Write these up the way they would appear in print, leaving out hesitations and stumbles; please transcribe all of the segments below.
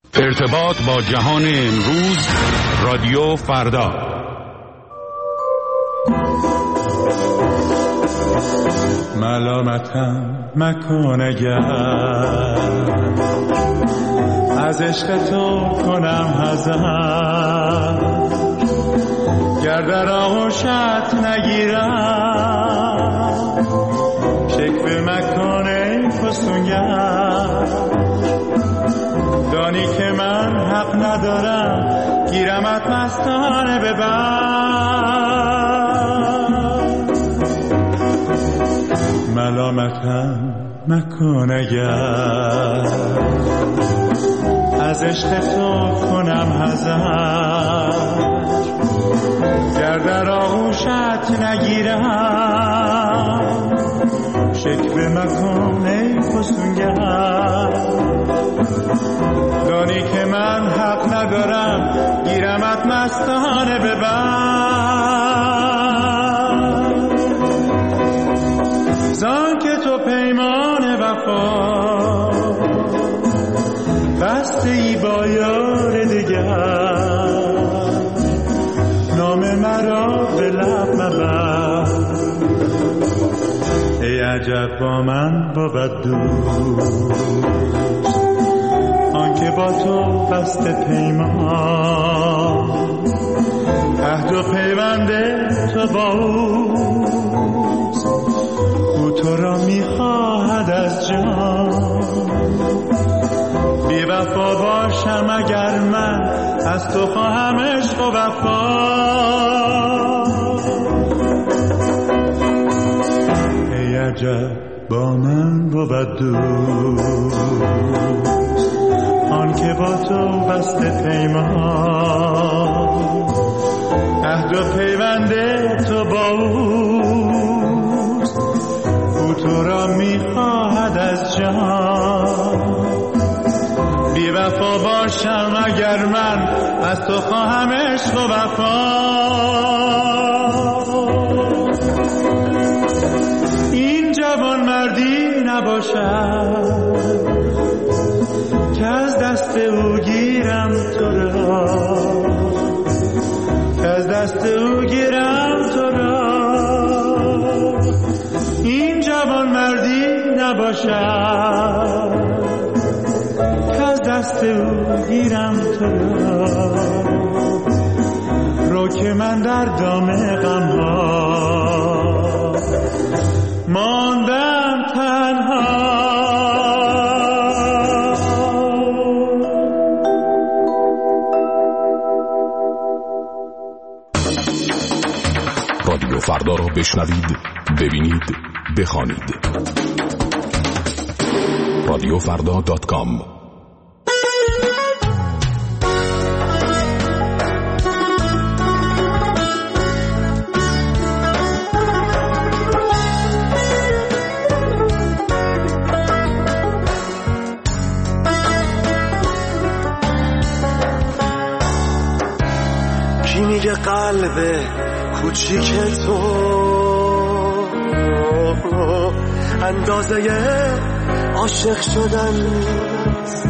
ارتباط با جهان امروز، رادیو فردا. ملامتم مکن اگر از عشق تو کنم حذر، گر در آغوشت نگیرم شکوه مکن ای فسونگر. دانی که من حق ندارم گیرمت مستانه ببر. ملامتم مکن اگر از عشق تو کنم حذر، گر در آغوشت نگیرم شکوه مکن ای فسونگر. دانی که من حق ندارم گیرمت مستانه ببر. زان که تو پیمان وفا بسته ای با یار دگر، نام مرا به لب مبر. ای عجب با من بود دوست آنکه با تو بسته پیمان، عهد و پیوند تو با اوست، او تو را میخواهد از جان. بی وفا باشم اگر من از تو خواهم عشق و وفا. ای عجب با من بود دوست آن که با تو بسته پیمان، عهد و پیوند تو با اوست، او تو را میخواهد از جان. بی وفا باشم اگر من از تو خواهم عشق و وفا. این جوان مردی نباشد که از دست او گیرم تو را، که از دست او گیرم تو را. این جوان مردی نباشد که از دست او گیرم تو را. رو که من در دام غم‌ها ماندم تنها. رادیو فردا را بشنوید، ببینید، بخوانید. radiofrda.com. کی میگه قلب کوچیک تو اندازه عاشق شدن نیست؟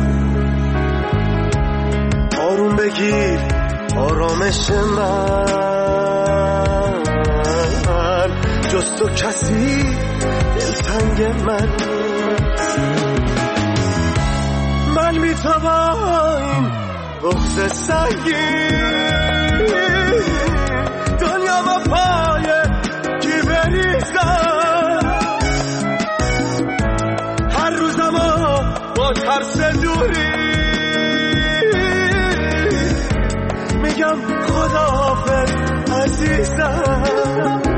آروم بگیر آرامش من، جز تو کسی دلتنگ من نیست. من میتوان این بغض سنگین دنیا با پای کی بریزم، هر روزم با ترس دوری میگم خداحافظ عزیزم.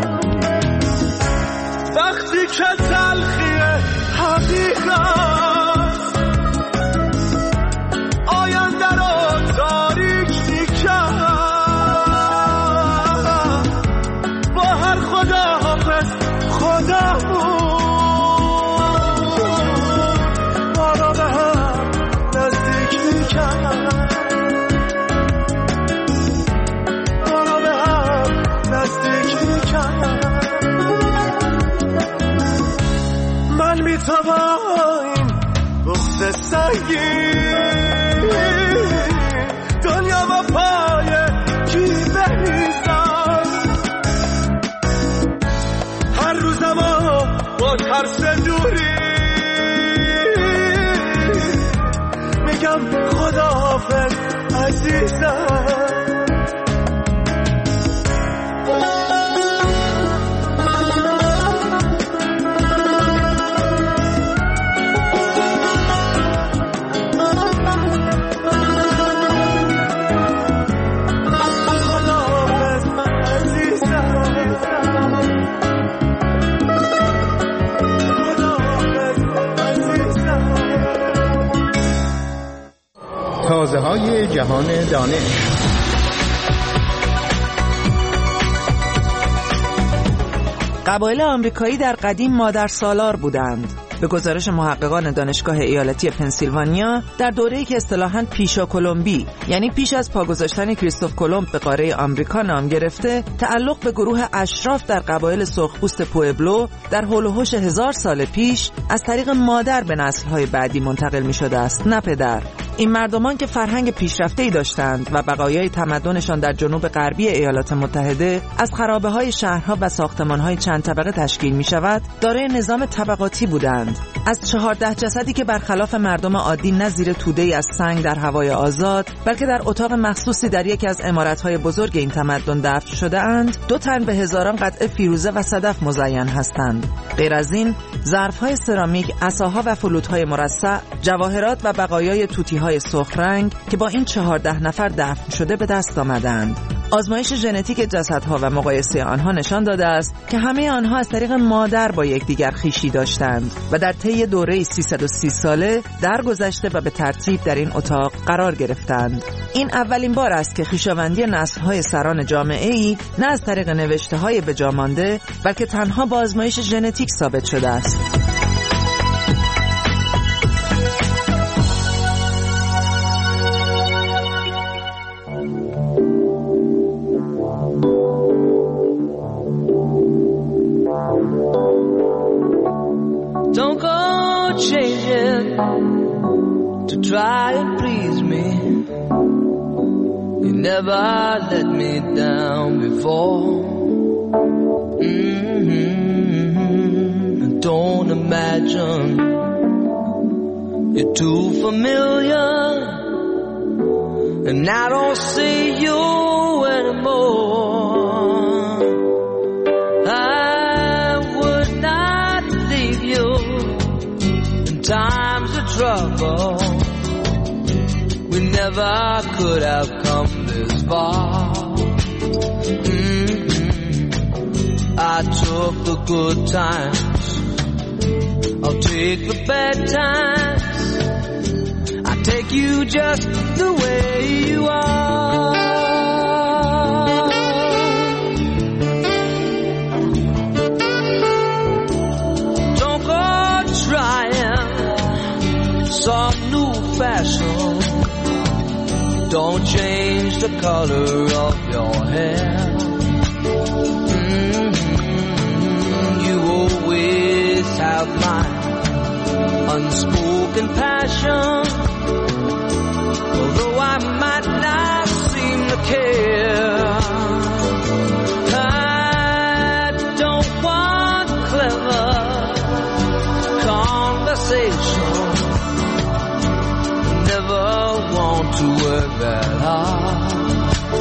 وقتی که تلخی حقیقت آینده رو تاریک میکرد، با هر خداحافظ خدامون ما را به هم نزدیک میکرد، ما را به هم نزدیک میکرد. من میتوان بغض سنگین تازه‌های جهان دانش. قبایل آمریکایی در قدیم مادرسالار بودند. به گزارش محققان دانشگاه ایالتی پنسیلوانیا، در دوره‌ای که اصطلاحاً پیشا کلمبی، یعنی پیش از پا گذاشتن کریستوف کلمب به قاره آمریکا نام گرفته، تعلق به گروه اشراف در قبایل سرخپوست پوئبلو در حول و حوش 1000 سال پیش از طریق مادر به نسل‌های بعدی منتقل می‌شده است، نه پدر. این مردمان که فرهنگ پیشرفته‌ای داشتند و بقایای تمدنشان در جنوب غربی ایالات متحده از خرابه‌های شهرها و ساختمان‌های چند طبقه تشکیل می‌شود، دارای نظام طبقاتی بودند. از 14 جسدی که برخلاف مردم عادی نه زیر توده‌ای از سنگ در هوای آزاد، بلکه در اتاق مخصوصی در یکی از عمارت‌های بزرگ این تمدن دفن شده‌اند، 2 تن به هزاران قطعه فیروزه و صدف مزین هستند. غیر از این، ظرف‌های سرامیک، عصاها و فلوت‌های مرصع، جواهرات و بقایای توتی‌های سرخ رنگ که با این 14 نفر دفن شده به دست آمدند. آزمایش ژنتیک جسدها و مقایسه آنها نشان داده است که همه آنها از طریق مادر با یکدیگر خویشی داشتند و در طی دوره 330 ساله درگذشته و به ترتیب در این اتاق قرار گرفتند. این اولین بار است که خویشاوندی نسل‌های سران جامعه‌ای نه از طریق نوشته‌های به جا مانده، بلکه تنها با آزمایش ژنتیک ثابت شده است. Don't go changing to try and please me. You never let me down before. Don't imagine you're too familiar, and I don't see you anymore. Times of trouble, we never could have come this far. I took the good times, I'll take the bad times. I take you just the way you are. Don't go trying some new fashion. Don't change the color of your hair. You always have my unspoken passion. Although I might not seem to care, I don't want clever conversation. Want to work that hard.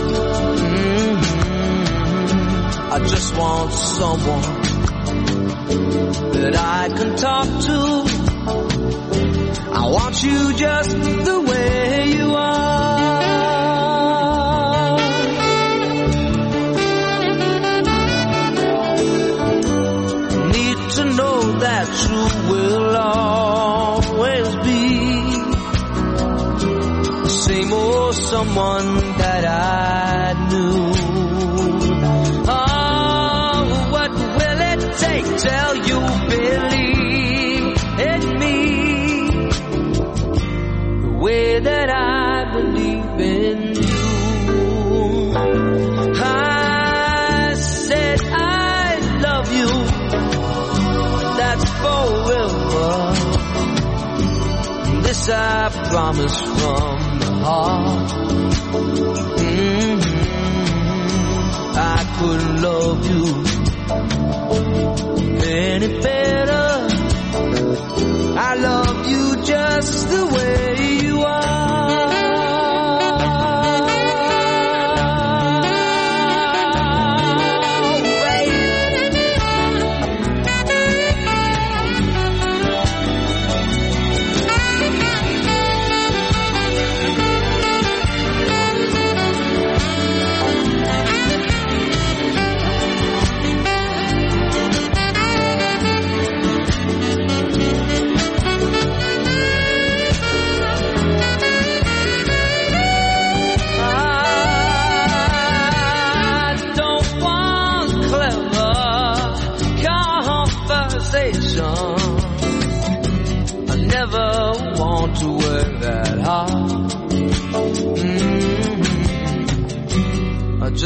I just want someone that I can talk to. I want you just the way you are. Need to know that you will always be same old someone that I knew. Oh, what will it take till you believe in me the way that I believe in you? I said I love you, that's forever. This I promise from heart. I couldn't love you any better. I love you just the way you are.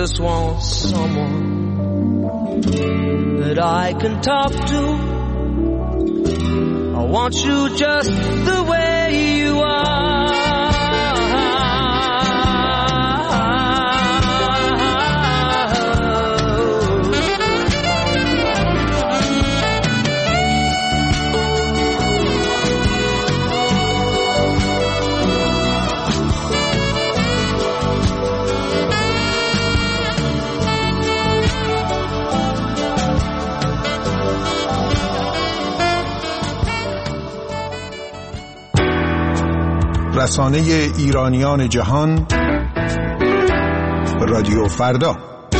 just want someone that I can talk to. I want you just the way you are. رسانه ایرانیان جهان، رادیو فردا.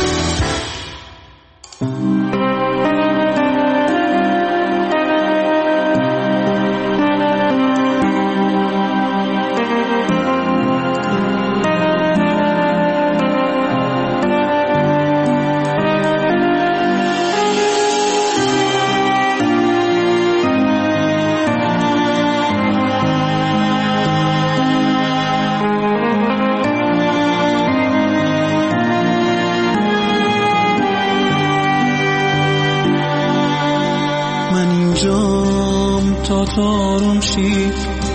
تارم شی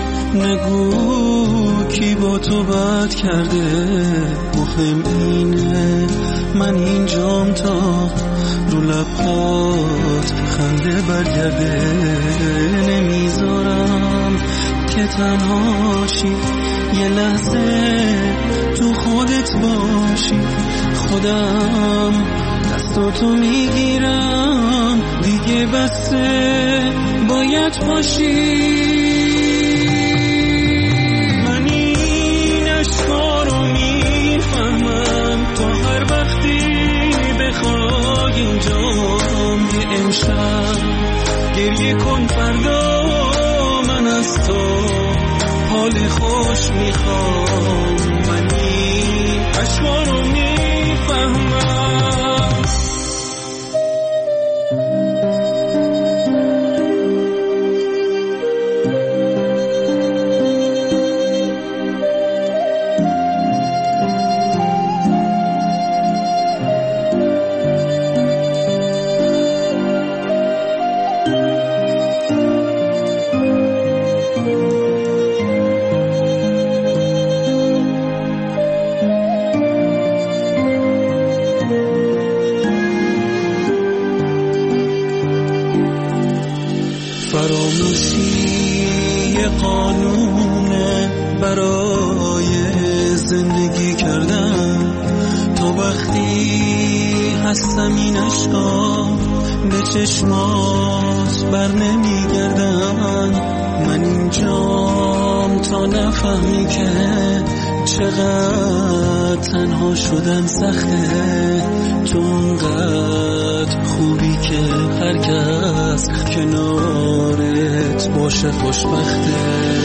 نگو کی با تو بد کرده، مهم اینه من اینجام تا رو لبات خنده برگرده. نمیذارم که تنهاشی، یه لحظه تو خودت باشی. خودم دستاتو میگیرم دیگه، بسه باید باشی. من این اشکا رو میفهمم، تا هر وقتی بخوای اینجام یه امشب گریه کن، فردا من از تو حال خوش میخوام. من این اشکا رو میفهمم. فراموشی قانونه برای زندگی کردن، تا وقتی هستم این عشقا به چشمات بر نمیگردن. من اینجام تا نفهمی که چقدر تنها شدن سخته. تو اونقدر خوبی که هر کس کنارت باشه خوشبخته.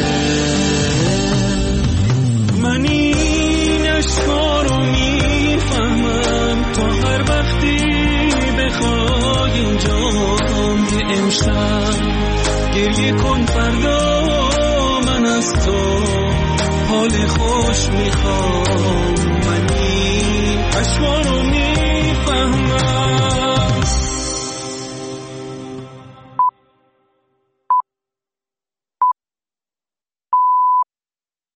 من این اشکا رو میفهمم، تا هر وقتی بخوای اینجام یه امشب گریه کن، فردا من از تو حال خوش میخوام. من این اشکا رو میفهمم.